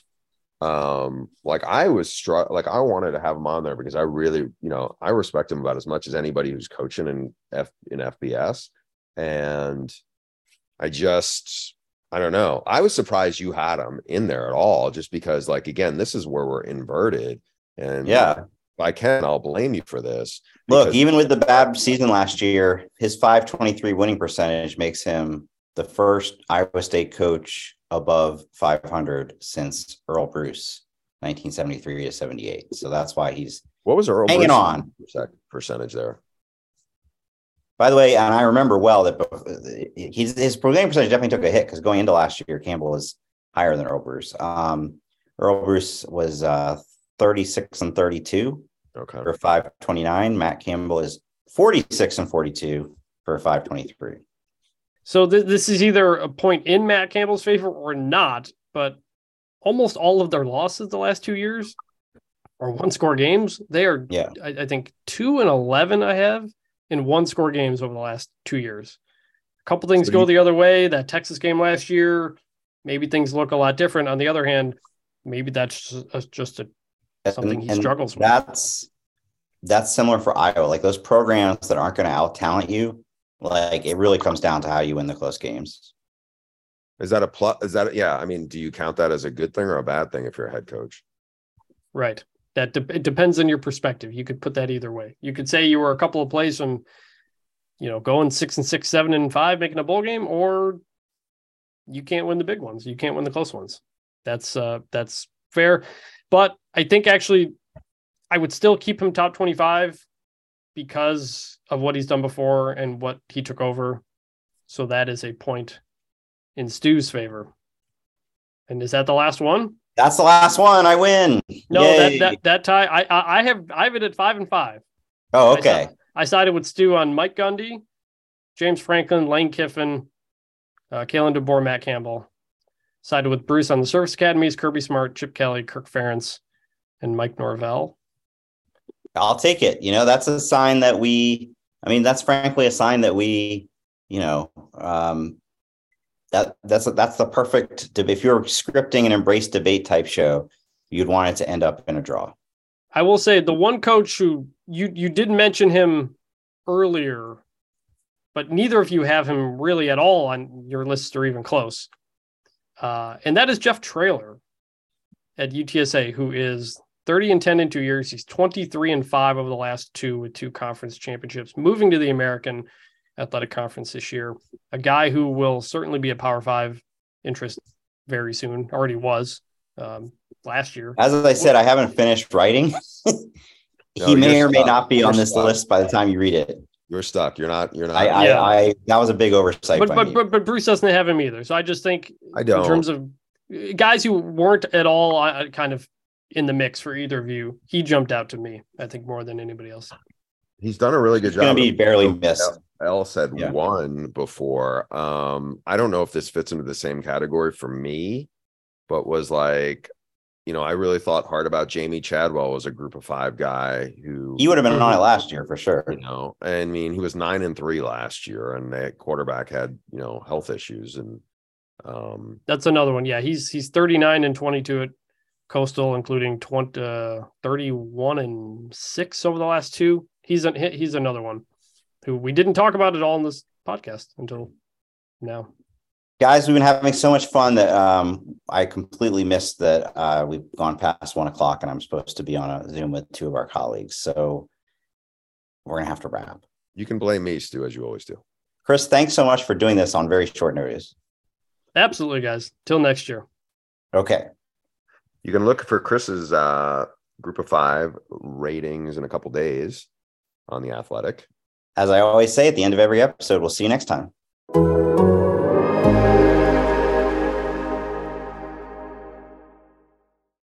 Um, like I was struck, like I wanted to have him on there because I really, you know, I respect him about as much as anybody who's coaching in F in F B S. And I just, I don't know. I was surprised you had him in there at all, just because, like, again, this is where we're inverted. And yeah. if I can, I'll blame you for this. Look, because- even with the bad season last year, his five twenty-three winning percentage makes him the first Iowa State coach above five hundred since Earl Bruce, nineteen seventy-three to seventy-eight. So that's why he's what was Earl hanging Bruce's on percentage there? By the way, and I remember well that he's, his winning percentage definitely took a hit, because going into last year, Campbell was higher than Earl Bruce. Um, Earl Bruce was uh, thirty-six and thirty-two Okay. for five twenty-nine. Matt Campbell is forty-six and forty-two for five twenty-three. So th- this is either a point in Matt Campbell's favor or not, but almost all of their losses the last two years are one-score games. They are, Yeah. I, I think, two and eleven I have in one-score games over the last two years. A couple things So go you- the other way. That Texas game last year, maybe things look a lot different. On the other hand, maybe that's just a, just a something he And struggles with. That's that's similar for Iowa. Like those programs that aren't going to out-talent you, like it really comes down to how you win the close games. Is that a plus? Is that, yeah. I mean, do you count that as a good thing or a bad thing if you're a head coach? Right. That de- it depends on your perspective. You could put that either way. You could say you were a couple of plays from, you know, going six and six, seven and five, making a bowl game, or you can't win the big ones. You can't win the close ones. That's uh, that's fair. But I think actually I would still keep him top twenty-five because of what he's done before and what he took over. So that is a point in Stu's favor. And is that the last one? That's the last one. I win. No, Yay. that, that that tie. I, I I have I have it at five and five. Oh, I okay. si- I sided with Stu on Mike Gundy, James Franklin, Lane Kiffin, uh, Kalen DeBoer, Matt Campbell. Sided with Bruce on the Service Academies, Kirby Smart, Chip Kelly, Kirk Ferentz, and Mike Norvell. I'll take it. You know, that's a sign that we, I mean, that's frankly a sign that we, you know, um, that that's that's the perfect, deb- if you're scripting an embrace debate type show, you'd want it to end up in a draw. I will say the one coach who you you did mention him earlier, but neither of you have him really at all on your list or even close. Uh, and that is Jeff Traylor at U T S A, who is thirty and ten in two years. He's twenty-three and five over the last two with two conference championships, moving to the American Athletic Conference this year. A guy who will certainly be a Power Five interest very soon. Already was um, last year. As I said, I haven't finished writing. No, He may you're or may stuck. not be You're on this stuck. list by the time you read it. You're stuck. You're not. You're not. I, I, Yeah. I, that was a big oversight. But by but, me. but but Bruce doesn't have him either. So I just think I don't. in terms of guys who weren't at all uh, kind of in the mix for either of you, he jumped out to me, I think, more than anybody else. He's done a really good It's going job. to be barely missed. Elle said Yeah. one before. Um, I don't know if this fits into the same category for me, but was like, you know, I really thought hard about Jamie Chadwell as a group of five guy who He would have been on it last year for sure. You know, I mean, he was nine and three last year, and that quarterback had, you know, health issues. And um, that's another one. Yeah, he's he's thirty-nine and twenty-two at Coastal, including twenty, uh, thirty-one and six over the last two. He's a, he's another one who we didn't talk about at all in this podcast until now. Guys, we've been having so much fun that um, I completely missed that uh, we've gone past one o'clock and I'm supposed to be on a Zoom with two of our colleagues. So we're going to have to wrap. You can blame me, Stu, as you always do. Chris, thanks so much for doing this on very short notice. Absolutely, guys. Till next year. Okay. You can look for Chris's uh, group of five ratings in a couple days on The Athletic. As I always say at the end of every episode, we'll see you next time.